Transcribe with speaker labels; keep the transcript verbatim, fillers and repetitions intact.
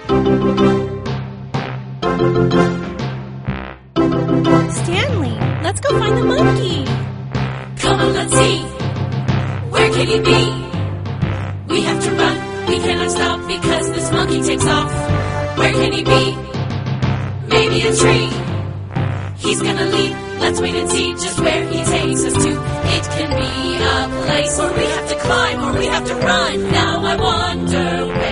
Speaker 1: Stanley, let's go find the monkey.
Speaker 2: Come on, let's see. Where can he be? We have to run. We cannot stop because this monkey takes off. Where can he be? Maybe a tree. He's gonna leap. Let's wait and see just where he takes us to. It can be a place where we have to climb or we have to run. Now I wonder where